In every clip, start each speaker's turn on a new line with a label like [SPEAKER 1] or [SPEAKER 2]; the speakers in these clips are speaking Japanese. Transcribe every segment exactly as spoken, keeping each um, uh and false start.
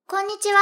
[SPEAKER 1] こんにちは。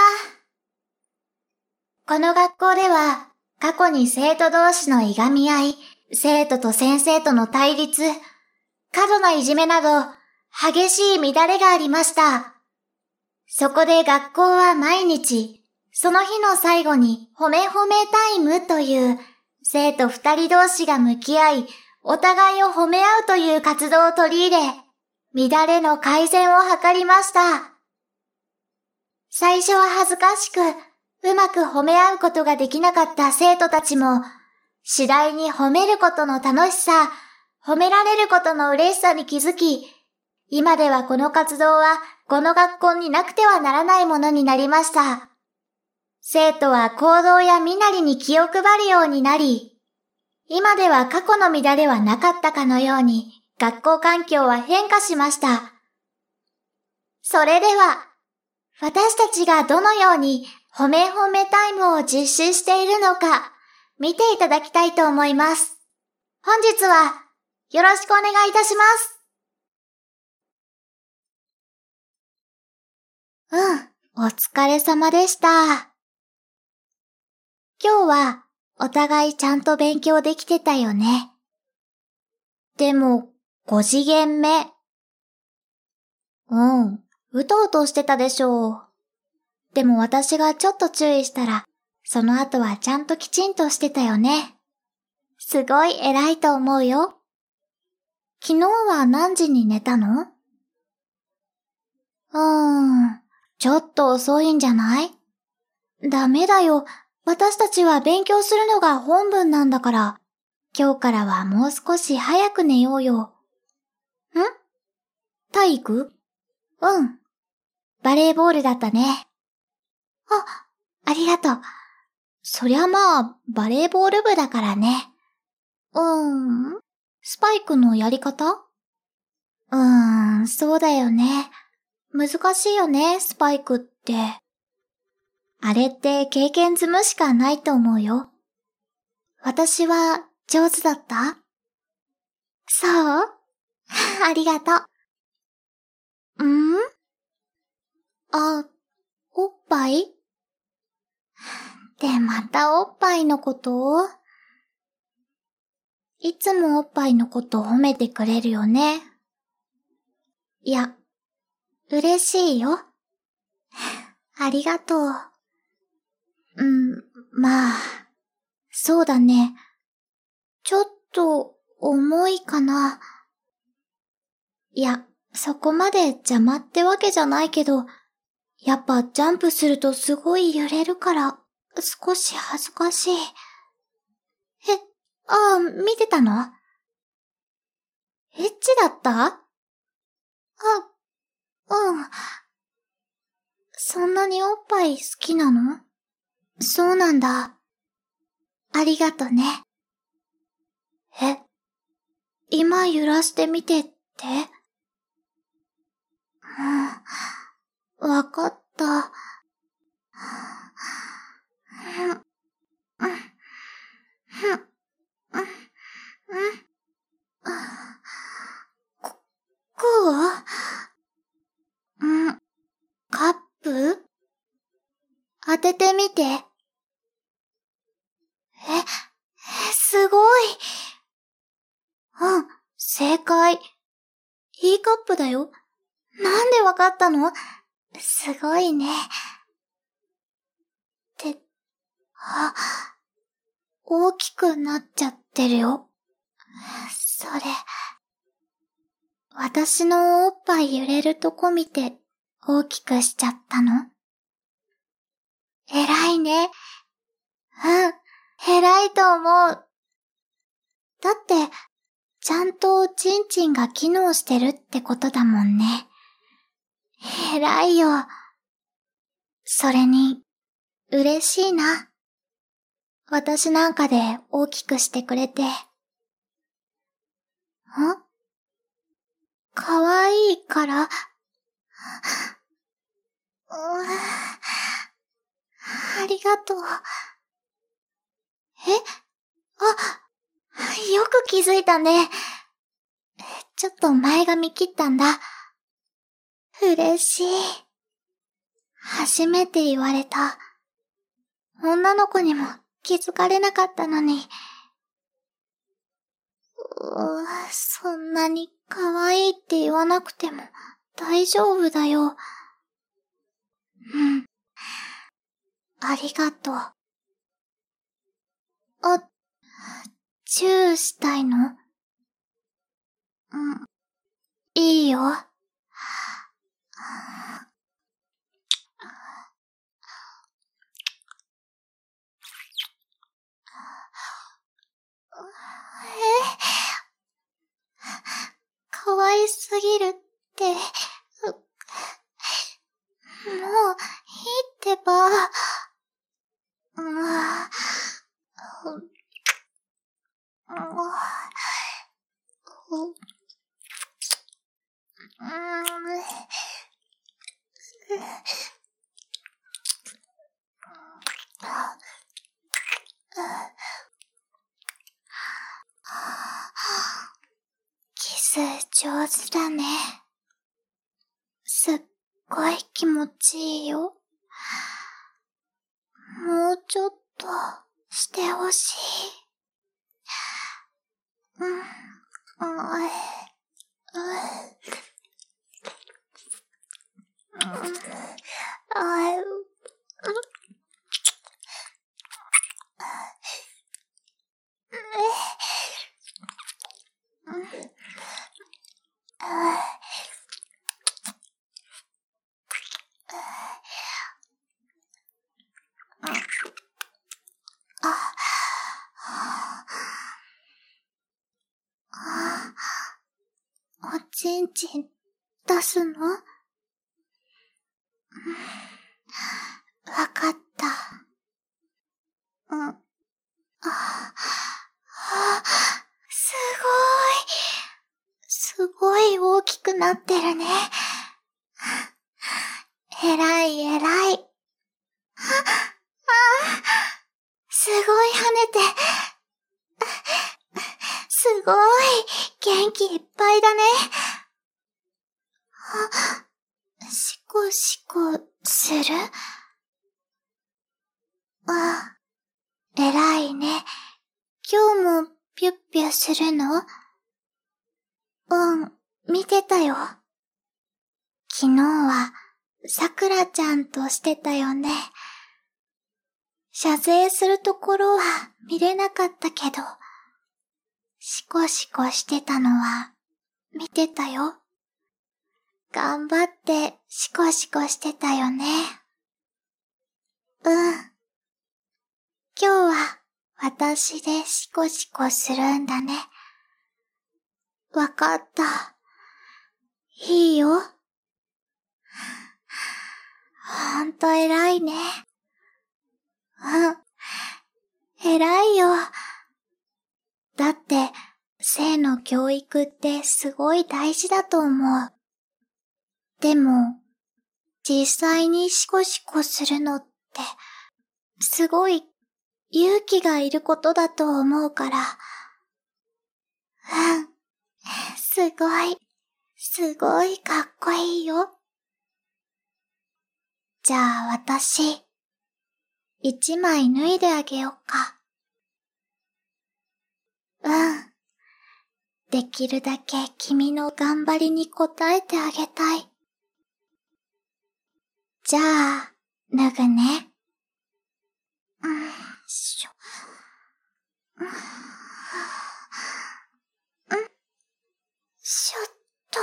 [SPEAKER 1] この学校では、過去に生徒同士のいがみ合い、生徒と先生との対立、過度ないじめなど、激しい乱れがありました。そこで学校は毎日、その日の最後に褒め褒めタイムという、生徒二人同士が向き合い、お互いを褒め合うという活動を取り入れ、乱れの改善を図りました。最初は恥ずかしく、うまく褒め合うことができなかった生徒たちも、次第に褒めることの楽しさ、褒められることの嬉しさに気づき、今ではこの活動はこの学校になくてはならないものになりました。生徒は行動や身なりに気を配るようになり、今では過去の乱れはなかったかのように学校環境は変化しました。それでは、私たちがどのように褒め褒めタイムを実施しているのか見ていただきたいと思います。本日はよろしくお願いいたします。うん、お疲れ様でした。今日はお互いちゃんと勉強できてたよね。でも、ご次元目。うん、うとうとしてたでしょう。でも私がちょっと注意したら、その後はちゃんときちんとしてたよね。すごい偉いと思うよ。昨日は何時に寝たの？うーん、ちょっと遅いんじゃない？ダメだよ。私たちは勉強するのが本分なんだから。今日からはもう少し早く寝ようよ。ん？体育？うん。バレーボールだったね。あ、ありがとう。そりゃまあ、バレーボール部だからね。うーん、スパイクのやり方？うーん、そうだよね。難しいよね、スパイクって。あれって経験積むしかないと思うよ。私は上手だった？そう？ありがとう。ん？あ、おっぱい？で、またおっぱいのこと？いつもおっぱいのこと褒めてくれるよね。いや、嬉しいよ。ありがとう。うん、まあ、そうだね。ちょっと重いかな。いや、そこまで邪魔ってわけじゃないけど、やっぱジャンプするとすごい揺れるから、少し恥ずかしい。え、ああ、見てたの？エッチだった？あ、うん。そんなにおっぱい好きなの？そうなんだ。ありがとね。え、今揺らしてみてって？うん、わかった。こ、こう？うん、カップ？当ててみて。え、すごい。うん、正解。いいカップだよ。なんでわかったの？すごいね。って、あ、大きくなっちゃってるよ。それ、私のおっぱい揺れるとこ見て大きくしちゃったの？偉いね。うん、偉いと思う。だって、ちゃんとチンチンが機能してるってことだもんね。偉いよ。それに、嬉しいな。私なんかで大きくしてくれて。ん？かわいいから？うーありがとう。え？あ、よく気づいたね。ちょっと前髪切ったんだ。嬉しい。 初めて言われた。女の子にも気づかれなかったのに。うー、そんなに可愛いって言わなくても大丈夫だよ。うん。ありがとう。あ、チューしたいの？うん。いいよ。可愛すぎるって。もう、いいってば。うん。キス上手だね。すっごい気持ちいいよ。もうちょっとしてほしい。うん、うん、うん、あう、おちんちん出すの？わかった。うん。あ、あ、すごい。すごい大きくなってるね。えらいえらい。あ、すごい跳ねて。すごい元気いっぱいだね。あ、シコシコする？あ、えらいね。今日もピュッピュするの？うん、見てたよ。昨日は、さくらちゃんとしてたよね。謝罪するところは見れなかったけど、シコシコしてたのは見てたよ。頑張ってシコシコしてたよね。うん。今日は私でシコシコするんだね。わかった。いいよ。ほんと偉いね。うん。偉いよ。だって、性の教育ってすごい大事だと思う。でも、実際にシコシコするのって、すごい勇気がいることだと思うから。うん。すごい、すごいかっこいいよ。じゃあ私、一枚脱いであげようか。うん。できるだけ君の頑張りに応えてあげたい。じゃあ、脱ぐね。うん、しょ。うん、うん、しょっと。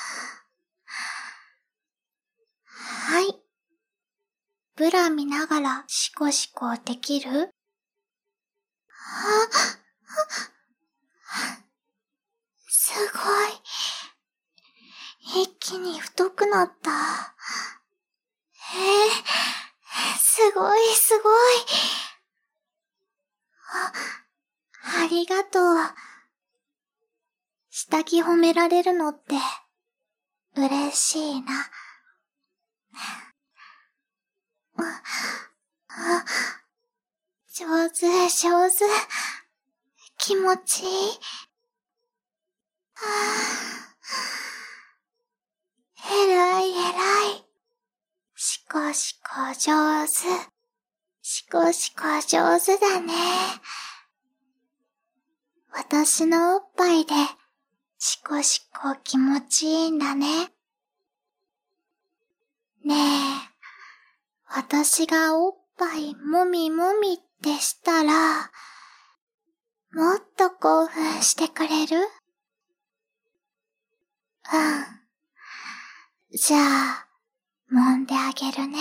[SPEAKER 1] はい。ブラ見ながらシコシコできる？あ、すごい。一気に太くなった。えー、すごいすごい。あ、ありがとう。下着褒められるのって嬉しいな。あ、上手上手。気持ちいい。はぁ、えらいえらい。シココシコ上手。シコシコ上手だね。私のおっぱいで、シコシコ気持ちいいんだね。ねえ、私がおっぱいもみもみってしたら、もっと興奮してくれる？うん。じゃあ、揉んであげるね。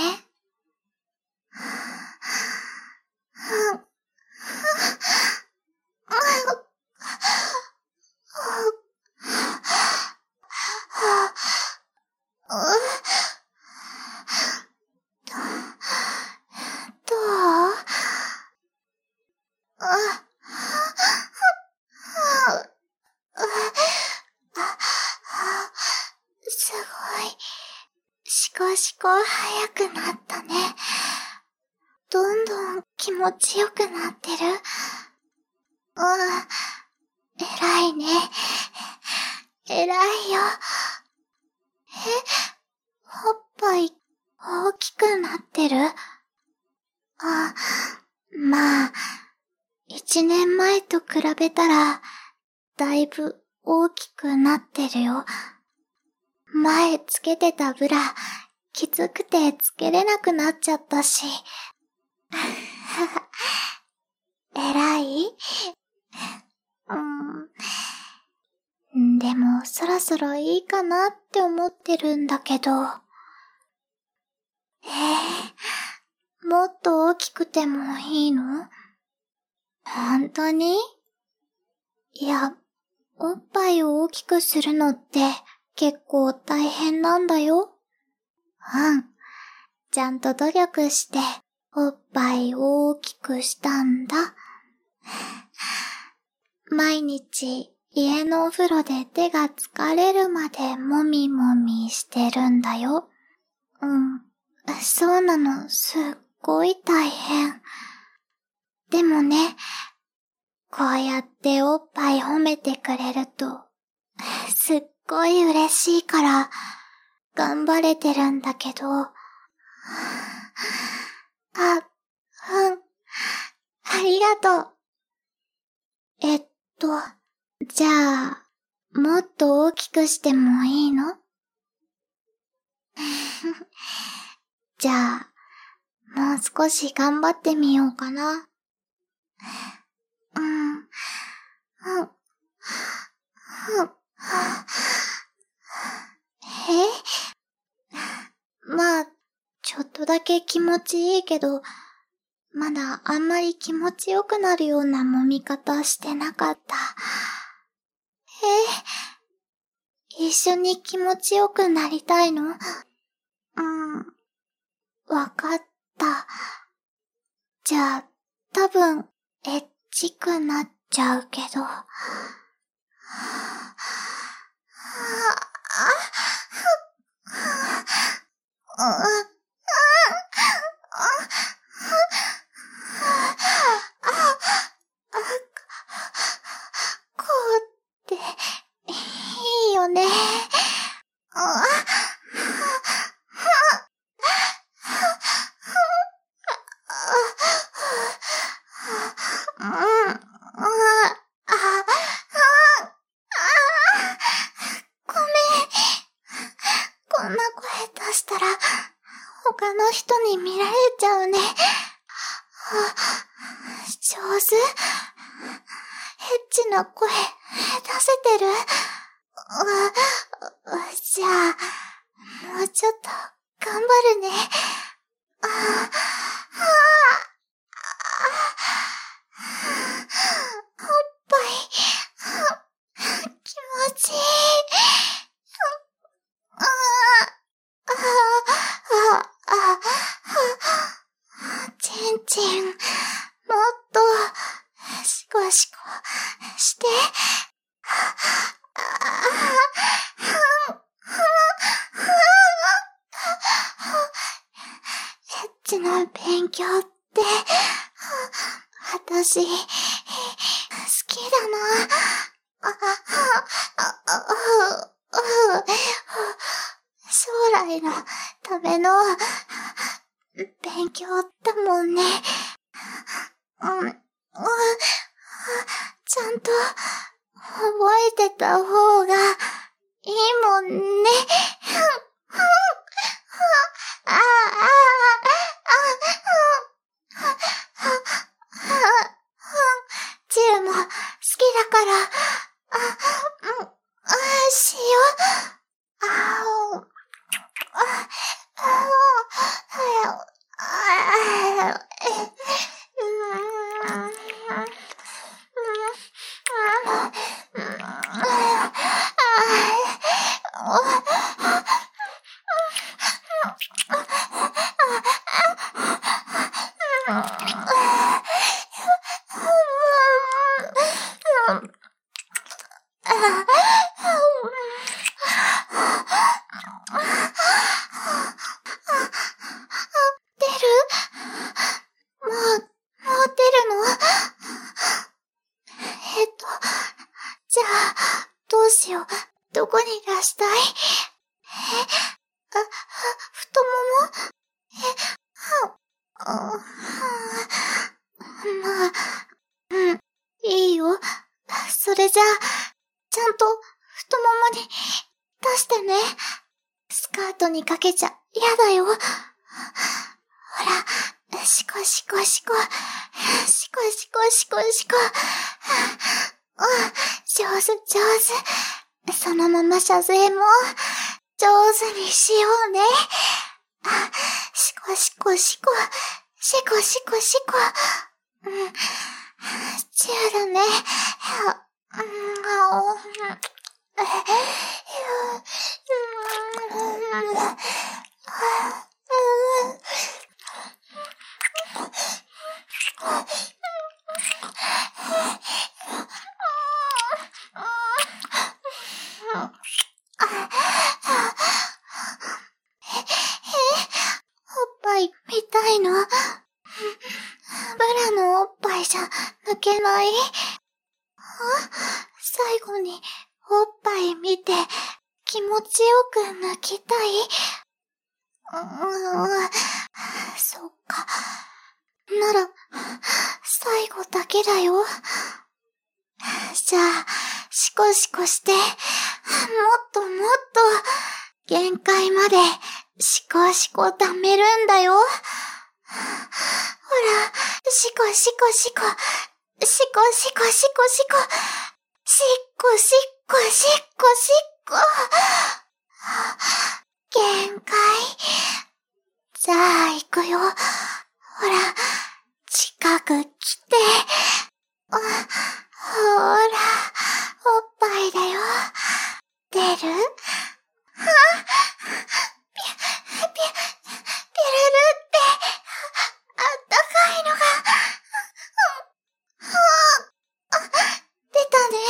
[SPEAKER 1] どう？すごい。シコシコ速くなったね。どんどん気持ちよくなってる。うん。偉いね。偉いよ。え、おっぱい大きくなってる？あ、まあ、一年前と比べたら、だいぶ大きくなってるよ。前つけてたブラ、きつくてつけれなくなっちゃったし。偉い？うん。でも、そろそろいいかなって思ってるんだけど。えー、もっと大きくてもいいの？本当に？いや、おっぱいを大きくするのって結構大変なんだよ。うん。ちゃんと努力しておっぱいを大きくしたんだ。毎日家のお風呂で手が疲れるまでもみもみしてるんだよ。うん。そうなの、すっごい大変。でもね、こうやっておっぱい褒めてくれると、すっごい嬉しいから、頑張れてるんだけど、あ、うん、ありがとう。えっと、じゃあ、もっと大きくしてもいいの？じゃあ、もう少し頑張ってみようかな。うん、うん、うん、え？まあ、ちょっとだけ気持ちいいけど、まだあんまり気持ちよくなるような揉み方してなかった。え？一緒に気持ちよくなりたいの？うん、わかった。じゃあ、多分、エッチくなっちゃうけど。こうって、いいよね。こんな声出したら、他の人に見られちゃうね。上手？エッチな声、出せてる？じゃあ、もうちょっと、頑張るね。おっぱい、気持ちいい。ちんちん、もっと、シコシコして。エッチな勉強って、私、好きだな。将来のための勉強だもんね。うん、うん、ちゃんと覚えてた方がいいもんね。ああ、ああ、チルも好きだから、あ、うん、あ、しよう。ああ、あ、あ、あ、出る？もう、もう出るの？えっと、じゃあ、どうしよう。どこに出したい？え、あ、太もも？え、は、は、まあ、うん、いいよ。それじゃあ、ちゃんと太ももに出してね。スカートにかけちゃ嫌だよ。ほら、シコシコシコ。シコシコシコシコ。うん、上手上手。そのまま射精も上手にしようね。シコシコシコ。シコシコシコ。うん。チューだね。うん。おっぱい見たいの？ブラのおっぱいじゃ抜けない？最後におっぱい見て気持ちよく抜きたい？うーん、そっか。なら、最後だけだよ。じゃあ、シコシコして、もっともっと、限界まで、シコシコ溜めるんだよ。ほら、シコシコシコ、シコシコシコシコ、シッコシッコシッコシッコ。限界。じゃあ行くよ。ほら、近く来て。ほら、おっぱいだよ。出る？は？ぴ、ぴ、ぴれるって、あったかいのが、出たね。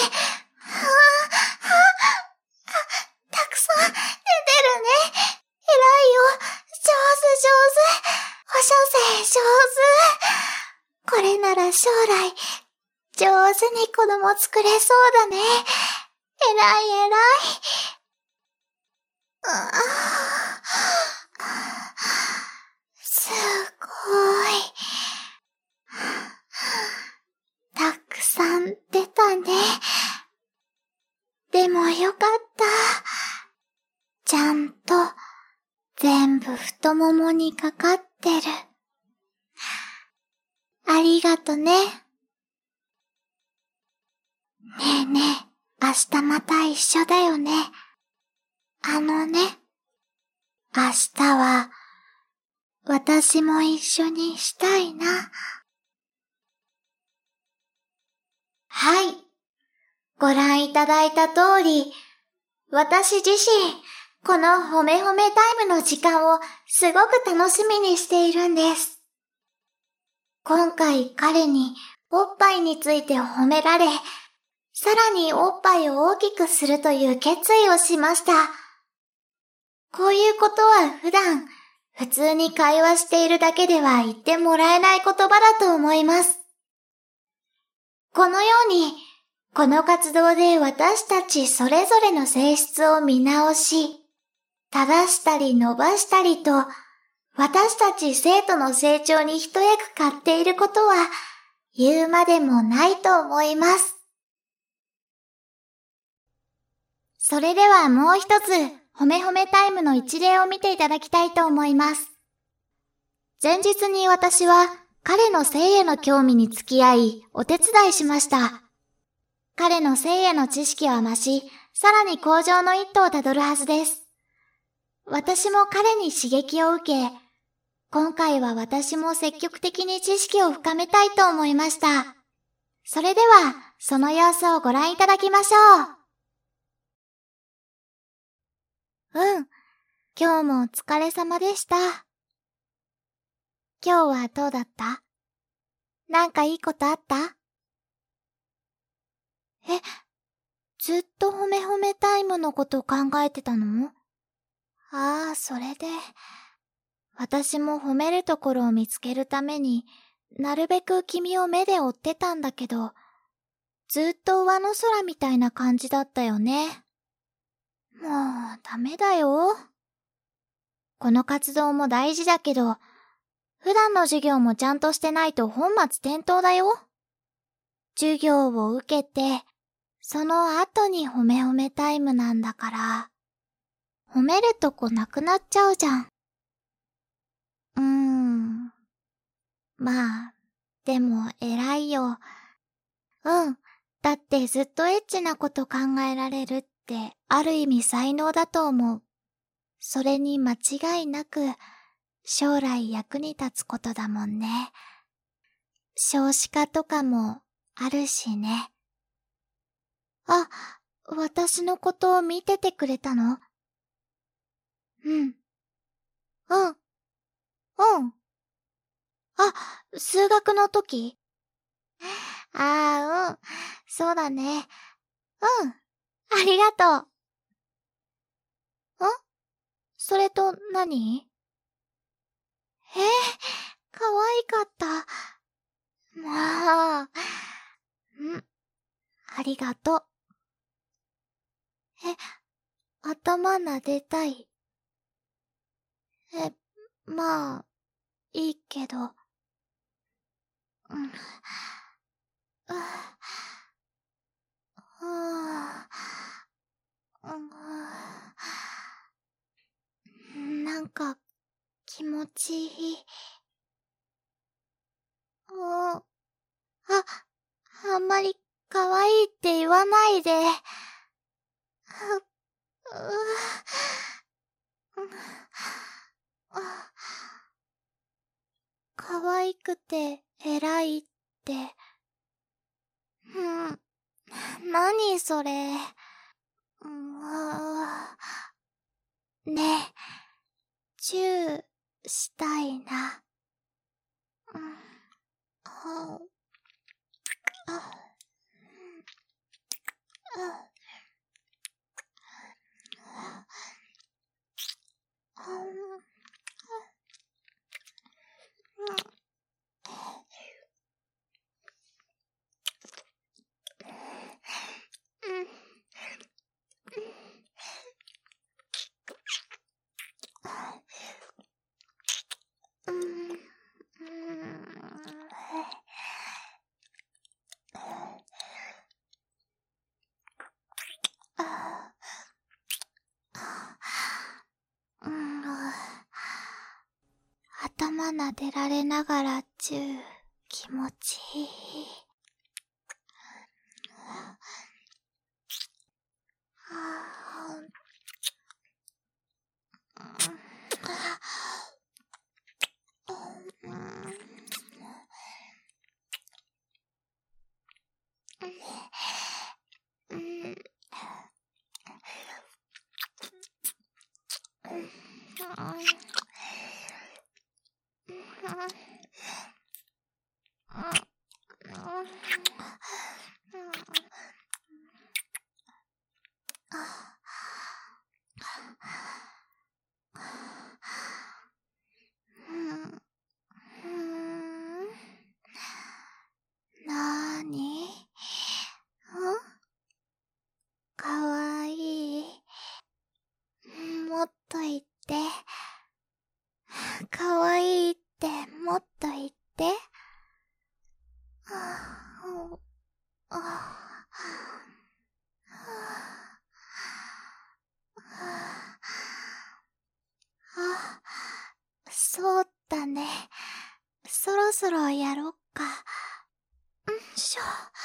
[SPEAKER 1] たくさん出てるね。偉いよ。上手上手。お射精上手。これなら将来、上手に子供作れそうだね。偉い偉い。ああ、すごい。たくさん出たね。でもよかった。ちゃんと全部太ももにかかってる。ありがとね。ねえねえ、明日また一緒だよね。あのね、明日は私も一緒にしたいな。はい。ご覧いただいた通り、私自身、この褒め褒めタイムの時間をすごく楽しみにしているんです。今回彼におっぱいについて褒められ、さらにおっぱいを大きくするという決意をしました。こういうことは普段、普通に会話しているだけでは言ってもらえない言葉だと思います。このように、この活動で私たちそれぞれの性質を見直し、正したり伸ばしたりと、 私たち生徒の成長に一役買っていることは言うまでもないと思います。それではもう一つ、ほめほめタイムの一例を見ていただきたいと思います。前日に私は彼の性への興味に付き合い、お手伝いしました。彼の性への知識は増し、さらに向上の一途をたどるはずです。私も彼に刺激を受け、今回は私も積極的に知識を深めたいと思いました。それでは、その様子をご覧いただきましょう。うん、今日もお疲れ様でした。今日はどうだった？なんかいいことあった？え、ずっとほめほめタイムのこと考えてたの？ああ、それで。私も褒めるところを見つけるために、なるべく君を目で追ってたんだけど、ずっと上の空みたいな感じだったよね。もう、ダメだよ。この活動も大事だけど、普段の授業もちゃんとしてないと本末転倒だよ。授業を受けて、その後に褒め褒めタイムなんだから、褒めるとこなくなっちゃうじゃん。うーん。まあ、でも偉いよ。うん。だってずっとエッチなこと考えられるってある意味才能だと思う。それに間違いなく将来役に立つことだもんね。少子化とかもあるしね。あ、私のことを見ててくれたの？うん。うん。うん。あ、数学の時？ああ、うん。そうだね。うん。ありがとう。ん？それと何？えー、可愛かった。まあ、うん。ありがとう。え、頭撫でたい。え、まあ、いいけど。うん。ううん、なんか、気持ちいい。おあ、あんまり可愛いって言わないで。う、う、可愛くて偉いって。うん、何それ。うん、ねえ、チューしたいな。うん、あ、あ、あ、うん、うん、うん、頭撫でられながらチュー気持ちいい。なーに？ん？かわいい。もっと言って。かそうだね。そろそろやろっか。んしょ。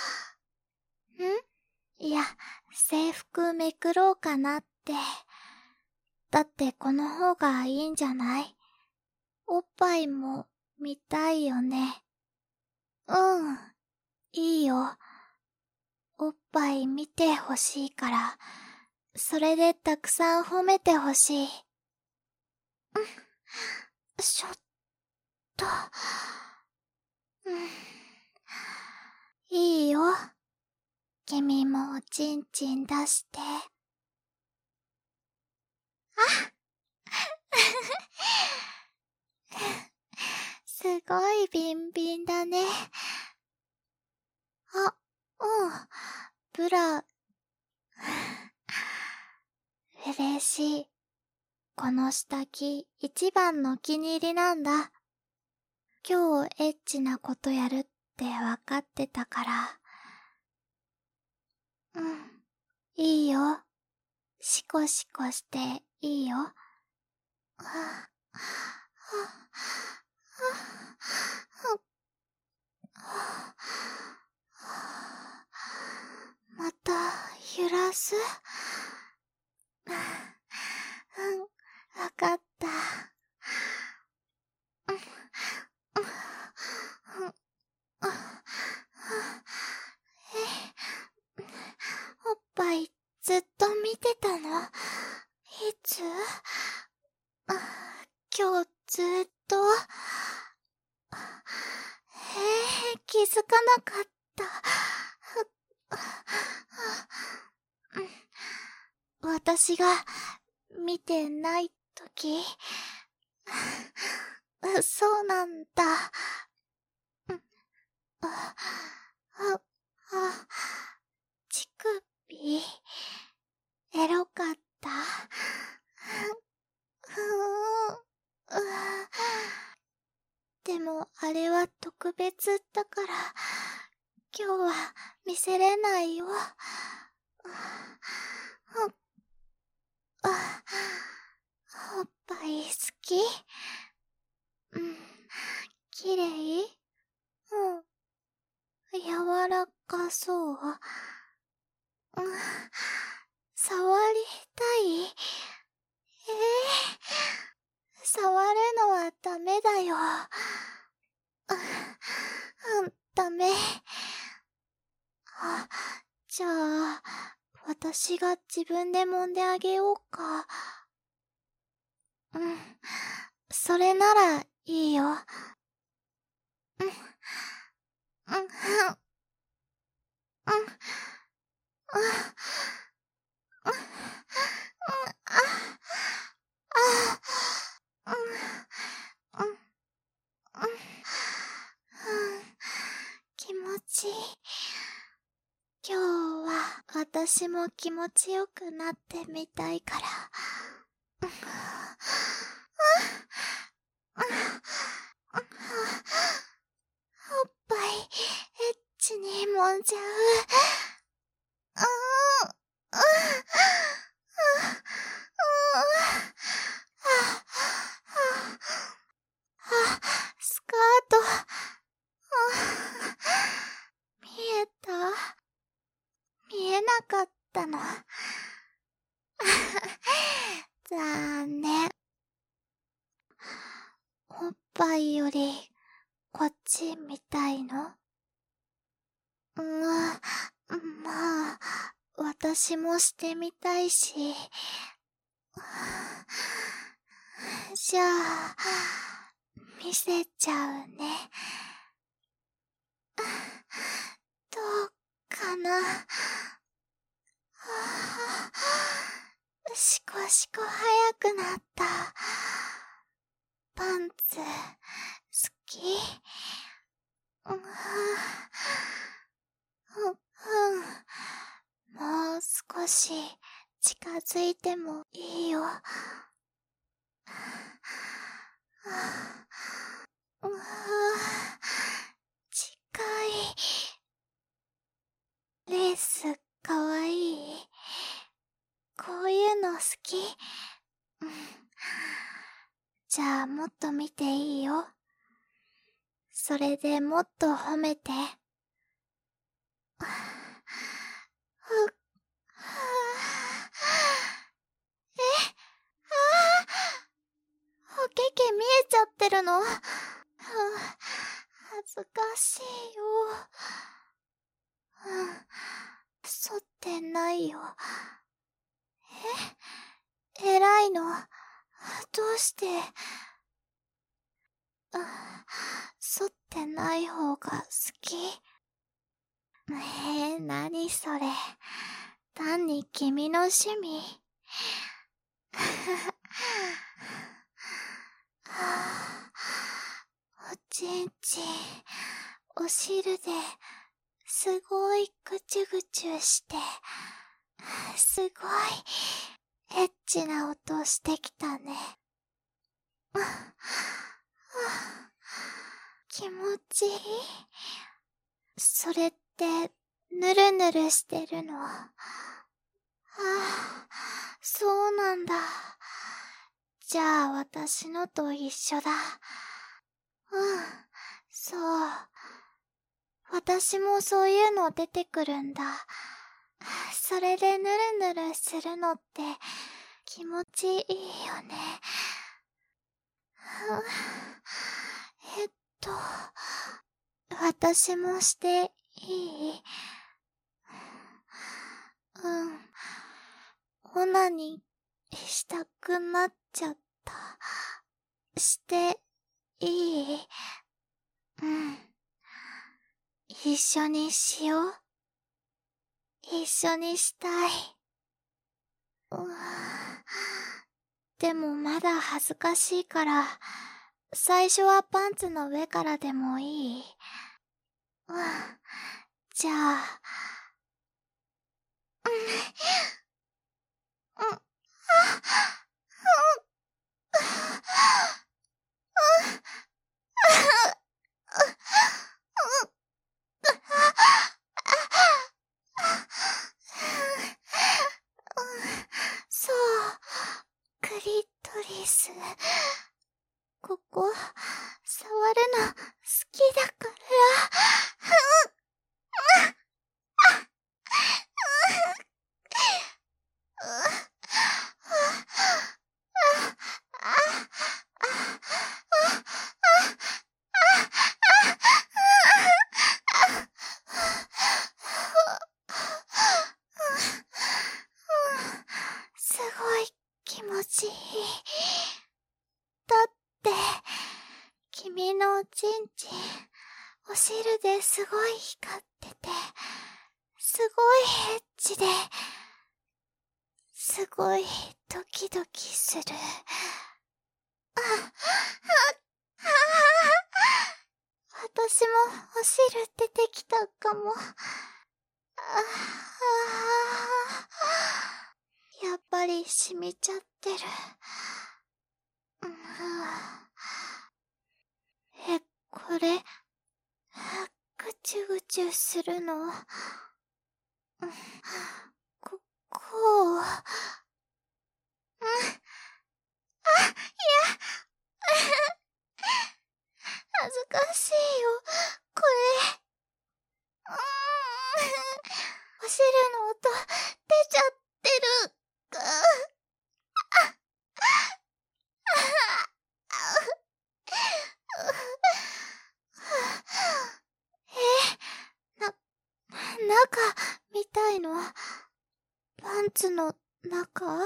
[SPEAKER 1] んいや、制服めくろうかなって。だってこの方がいいんじゃない？おっぱいも見たいよね。うん、いいよ。おっぱい見てほしいから、それでたくさん褒めてほしい。んしょっと。うん。いいよ。君もおちんちん出して。あすごいビンビンだね。あ、うん。ブラ。嬉しい。この下着一番のお気に入りなんだ。今日エッチなことやるってわかってたから。うん。いいよ。シコシコしていいよ。はあ、はあ、はあ、また揺らす？うん、わかった。おっぱいずっと見てたの？いつ？今日ずっと？えー、気づかなかった。私が見てないとき？そうなんだ。あ、あ、あ、乳首、エロかった。でもあれは特別だから、今日は見せれないよ。おっぱい好き？うん、きれい？うん、柔らかそう。うん、触りたい？えー、触るのはダメだよ。うん、ダメ。あ、じゃあ、私が自分で揉んであげようか。うん、それならいいよ。うん、うん、うん、うん、うん、うん、うん、うん、うん、気持ちいい。今日は私も気持ちよくなってみたいから。おっぱい、エッチに揉んじゃう。うーん、うーん、スカート、見えた？見えなかったの。残念。おっぱいより、こっちみたいの？うん、まあ、私もしてみたいし。じゃあ、見せちゃうね。どうかな？シコシコ早くなった。パンツ、好き？うん、うん、もう少し近づいてもいいよ。うわ、近い。レースかわいい。こういうの好き？うん、 じゃあもっと見ていいよ。それでもっと褒めて。はぁ、え、あぁ、おけけ見えちゃってるの？はぁ、恥ずかしいよ。うん、剃ってないよ。え、偉いの？どうして？うん、剃ってない方が好き？えー、なにそれ。単に君の趣味。はぁ、おちんちん、お汁で、すごいぐちゅぐちゅして、すごい、エッチな音してきたね。気持ちいい？それって、ぬるぬるしてるの？はあ、そうなんだ。じゃあ私のと一緒だ。うん、そう。私もそういうの出てくるんだ。それでぬるぬるするのって気持ちいいよね。えっと、私もしていい？うん。オナニーしたくなっちゃった。していい？うん。一緒にしよう。一緒にしたい。うわ、でもまだ恥ずかしいから、最初はパンツの上からでもいい？うん。じゃあ、うん、うん、あ、そう、クリトリス。ここ、触るの好きだから。すごい気持ちいい。だって、君のおちんちん、お汁ですごい光ってて、すごいエッチで、すごいドキドキする。あ、あ、あ、私もお汁出てきたかも。ああ、やっぱり染みちゃってる。うん、え、これ、ぐちゅぐちゅするの？こ、こう。うん。あ、いや。恥ずかしいよ、これ。うーん。お汁の音、出ちゃってる。かあ、え、な、中、みたいの？パンツの中？ほん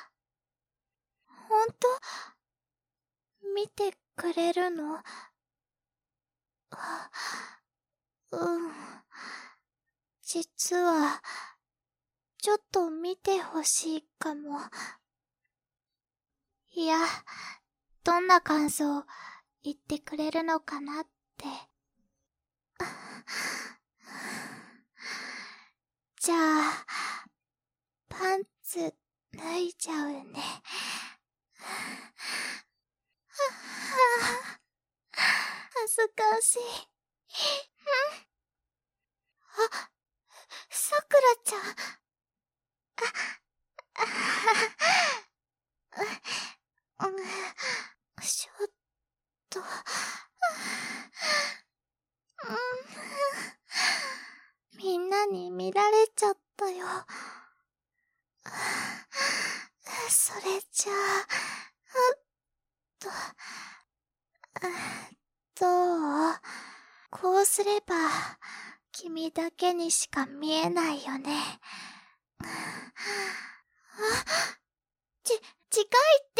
[SPEAKER 1] と？見てくれるの？あ、うん。実は、ちょっと見てほしいかも。いや、どんな感想言ってくれるのかなって。じゃあ、パンツ脱いじゃうね。恥ずかしい。あ、さくらちゃん。あ、あ、うん、 ちょっと、うん、みんなに見られちゃったよ。それじゃあ、と、どう？こうすれば、君だけにしか見えないよね。あ、ち、近いって、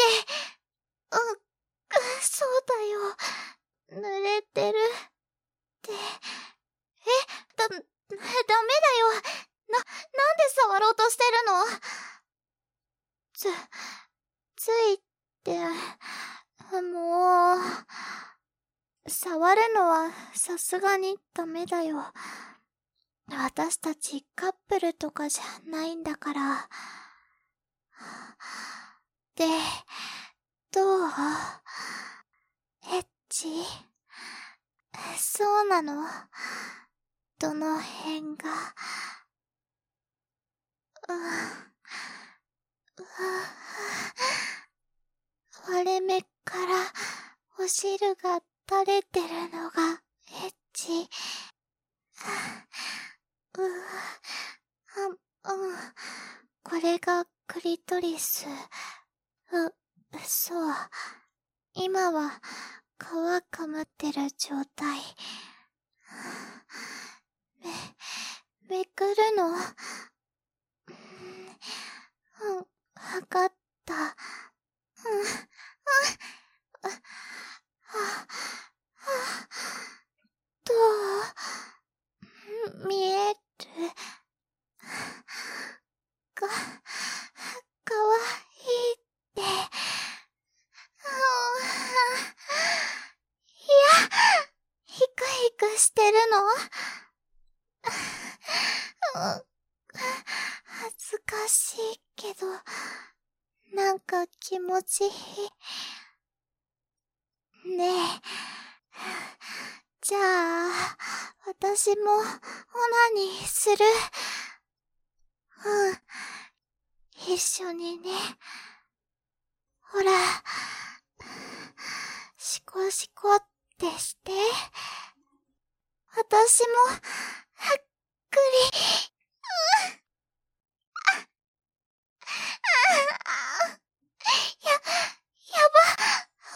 [SPEAKER 1] うん、そうだよ。濡れてる。って、え、だ、ダメだよ。な、なんで触ろうとしてるの？つ、ついて、もう、触るのはさすがにダメだよ。私たちカップルとかじゃないんだから。で、どう？エッチ？そうなの？どの辺が？う、う、割れ目からお汁が垂れてるのがエッチ。う、あ、うん。これがクリトリス。う、そう。今は皮かむってる状態。め、めくるの？うん、うん、わかった。うん、うん、あ、あ、あ、どう？見える？か、かわいいって。いや、ヒクヒクしてるの？恥ずかしいけど、なんか気持ちいい。ねえ。じゃあ、私もオナニーする。うん。一緒にね。ほら、シコシコってして。私も、はっくり。うん。や、やば。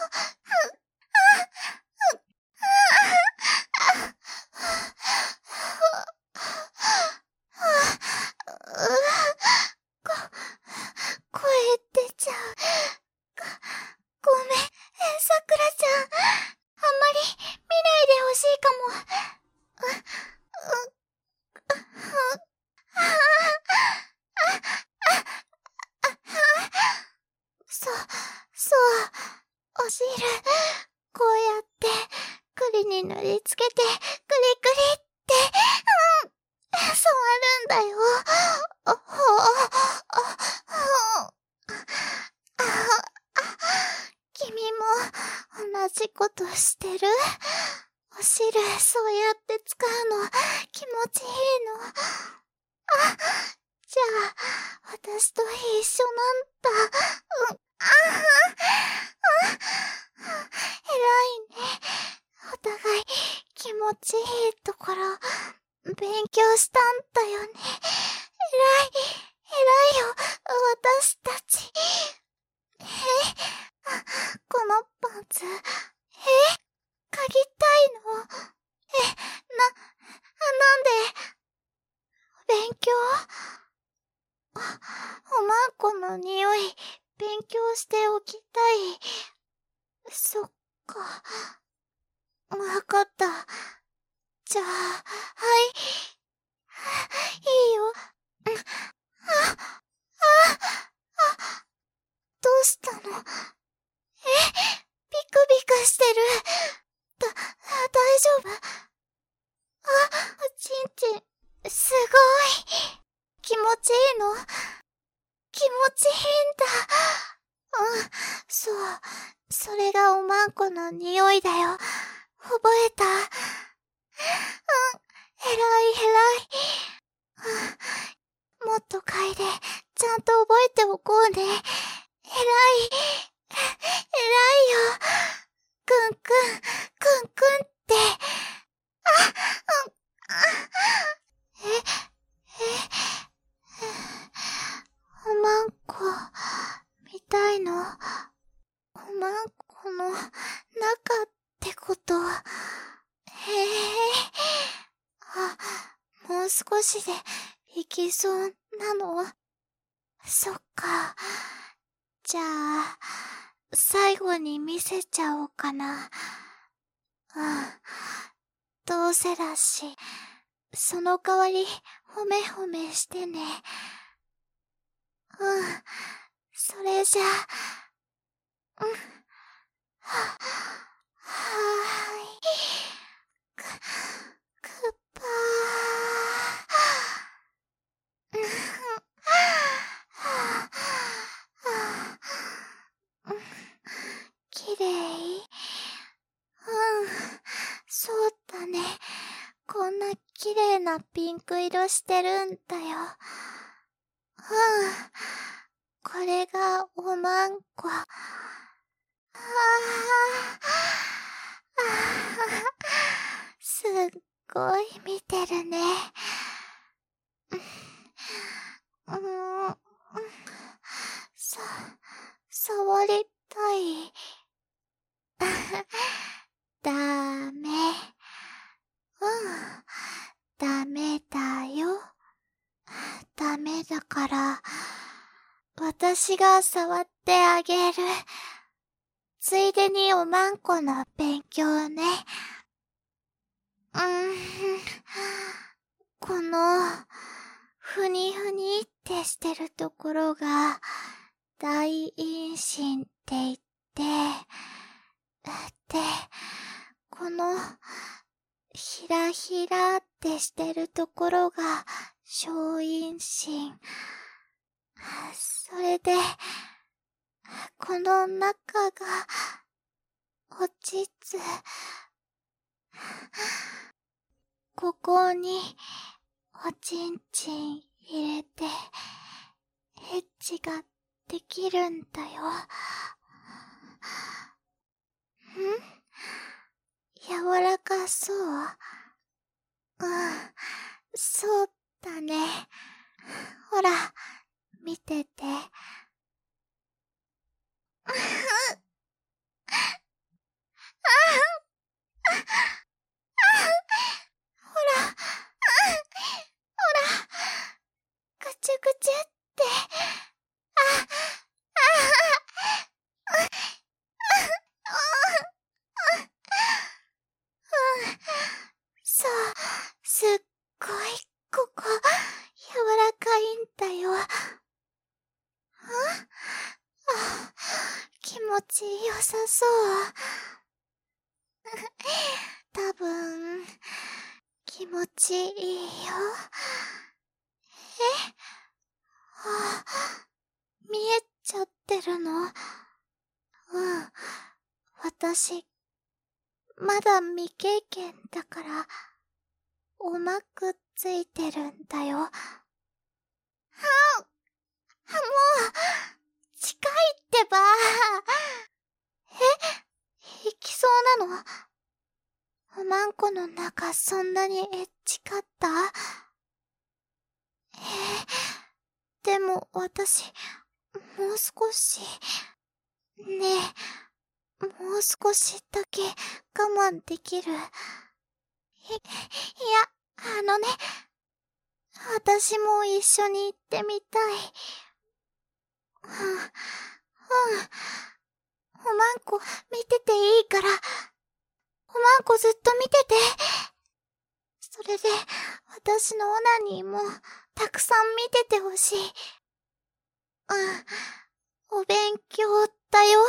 [SPEAKER 1] こ、声出ちゃう。ご、ごめん、さくらちゃん。あんまり見ないでほしいかも。う、う、う、そ、そう、お汁、こうやって、栗に塗りつけて、クリクリって、うん、触るんだよ。お、ほ、あ、君も、同じことしてる？お汁、そうやって使うの、気持ちいいの？あ、じゃあ、私と一緒なんだ。うん、ああ、偉いね。お互い気持ちいいところ、勉強したんだよね。偉い、偉いよ、私たち。え、このパンツ、え、嗅ぎたいの？え、な、なんで？勉強？おまんこの匂い、勉強しておきたい。そっか。わかった。じゃあ、はい。いいよ。あ、あ、あ、どうしたの？え、ビクビクしてる。だ、大丈夫？あ、ちんちん、すごい。気持ちいいの？気持ちいいんだ。うん、そう。それがおまんこの匂いだよ。覚えた？うん、偉い偉い。うん、もっと嗅いで、ちゃんと覚えておこうね。偉い。偉いよ。 くんくんって、あ、うん、あ、え、え、おまんこ、みたいの、おまんこの中ってこと。へえ、あ、もう少しで行きそうなの。そっか。じゃあ、最後に見せちゃおうかな。うん。どうせだし、その代わり、ほめほめしてね。うん。それじゃあ、うん。は、はーい。く、くっぱー。うん。はぁ、うん。きれい？うん。そうだね。こんな綺麗なピンク色してるんだよ。うん。これがおまんこ。ああ、ああ、すっごい見てるね。うん、うん、さ、触りたい。ダメ。うん、ダメだよ。ダメだから、私が触ってあげる。ついでにおまんこの勉強ね。うーん。この、ふにふにってしてるところが、大陰唇って言って、で、この、ひらひらってしてるところが、小陰唇。それで、この中が、おちつ。ここに、おちんちん入れて、エッチができるんだよ。ん？柔らかそう？うん、そうだね。ほら、見てて。ほら、ほら、ぐちゅぐちゅって。あ、あ、あ、そう、すっごい、ここ、柔らかいんだよ。あ、あ、気持ちよさそう。多分、気持ちいいよ。え？あ、見えちゃってるの？うん。私、まだ未経験だから、おまくっついてるんだよ。あ、もう、近いってば。え？行きそうなの？おまんこの中そんなにエッチかった？えー、でも私、もう少し、ねえ、もう少しだけ我慢できる？い、いや、あのね、私も一緒に行ってみたい。うん、うん。おまんこ見てていいから、おまんこずっと見てて。それで、私のオナニーもたくさん見ててほしい。うん、お勉強だよ。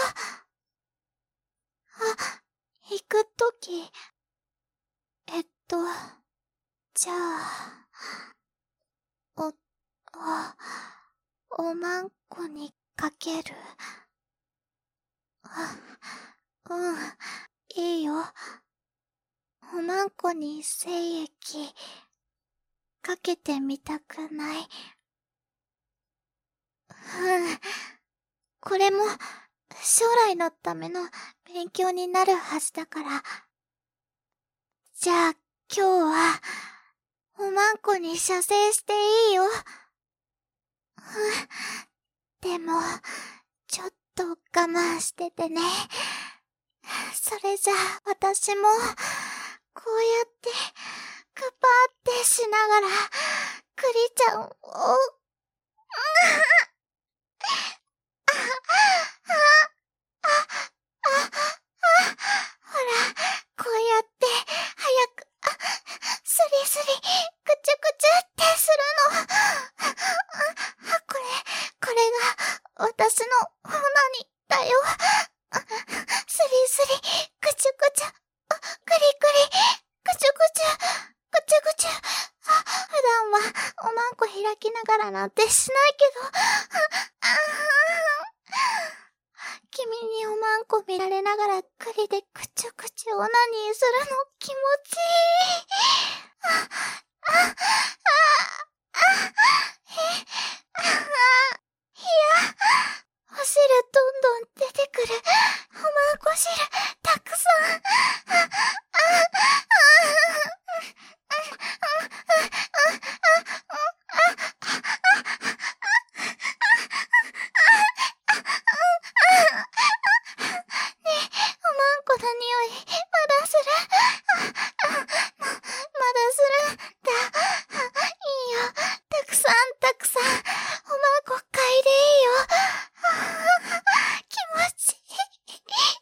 [SPEAKER 1] あ、行くとき、えっと、じゃあ、お、あ、おまんこにかける。あ、うん、いいよ。おまんこに精液、かけてみたくない？うん。これも、 将来のための勉強になるはずだから。じゃあ、今日は、おまんこに射精していいよ。でも、ちょっと我慢しててね。それじゃあ、私も、こうやって、くぱってしながら、クリちゃんを、ほら、こうやって、早く、スリスリ、ぐちゅぐちゅってするの。これ、これが、私のオナニーだよ。スリスリ、ぐちゅぐちゅ、クリクリ、ぐちゅぐちゅ、ぐちゅぐちゅ。普段は、おまんこ開きながらなんてしないけど、君におまんこ見られながらクリでくちゅくちゅオナニーするの気持ちいい。あ、あ、あ、あ、え、あ、いや、お汁どんどん出てくる。おまんこ汁、たくさん。あ、あ、この匂い、まだする。あ、あ、ま、まだするんだ。いいよ。たくさん、たくさん。おまんこ嗅いでいいよ。気持ちいい。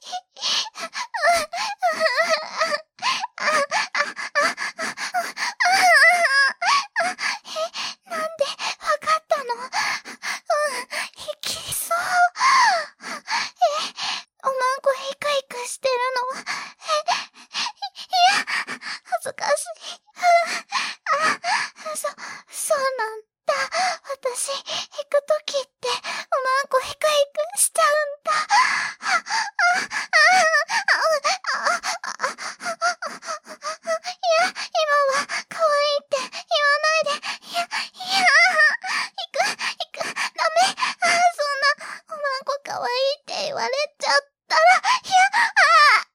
[SPEAKER 1] え、なんでわかったの？うん、いきそう。え、おまんこヒクヒクしてるの。え、いや、恥ずかしい。あ、そ、そうなんだ。私、引くときって、おまんこヒクヒクしちゃうんだ。あ、あ、あ、あ、いや、今は、可愛いって言わないで。いや、いや、引く、引く、ダメ。あ、そんな、おまんこ可愛いって言われちゃったら、いや、あ、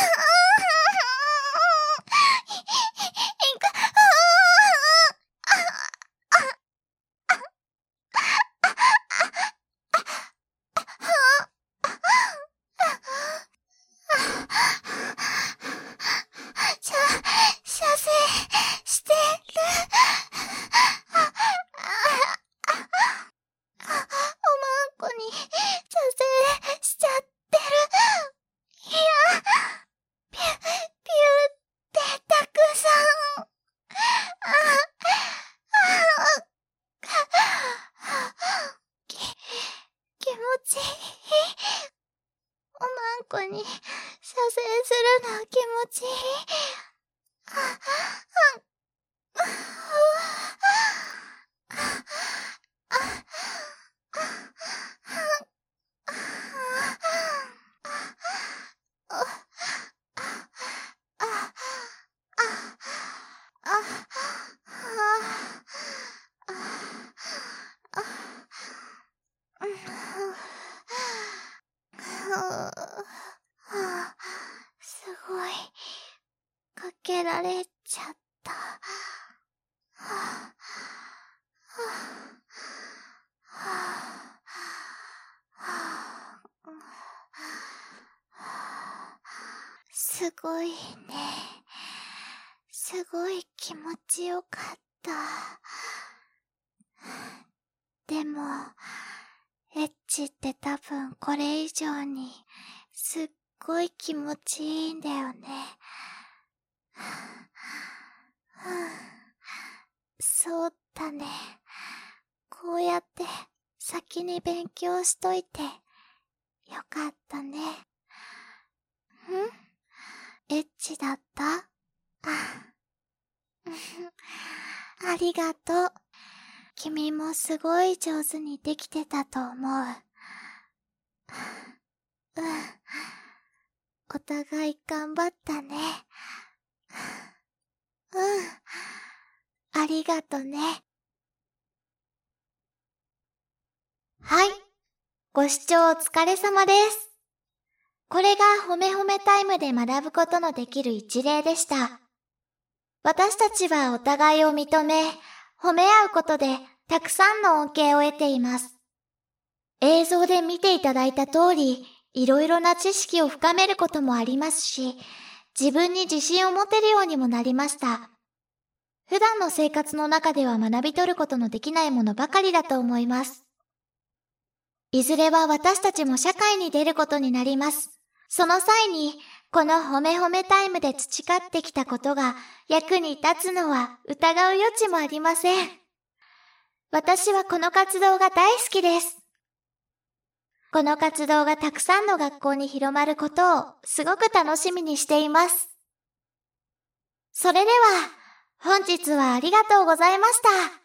[SPEAKER 1] い、い、いく、しゃ、射精してる。おまんこに射精しちゃってる。いや、ピュ、ピュってたくさん。あ、あ、き、気持ちいい。おまんこに射精するの気持ちいい。あ、あ、すごい、かけられちゃった。すごいね。すごい気持ちよかった。でも、エッチって多分これ以上にすっごい気持ちいいんだよね。そうだね。こうやって先に勉強しといてよかったね。ん？エッチだった？あ、ありがとう。君もすごい上手にできてたと思う。うん。お互い頑張ったね。うん。ありがとね。はい。 ご視聴お疲れ様です。これがほめほめタイムで学ぶことのできる一例でした。私たちはお互いを認め、褒め合うことでたくさんの恩恵を得ています。映像で見ていただいた通り、いろいろな知識を深めることもありますし、自分に自信を持てるようにもなりました。普段の生活の中では学び取ることのできないものばかりだと思います。いずれは私たちも社会に出ることになります。その際に、このほめほめタイムで培ってきたことが役に立つのは疑う余地もありません。私はこの活動が大好きです。この活動がたくさんの学校に広まることをすごく楽しみにしています。それでは、本日はありがとうございました。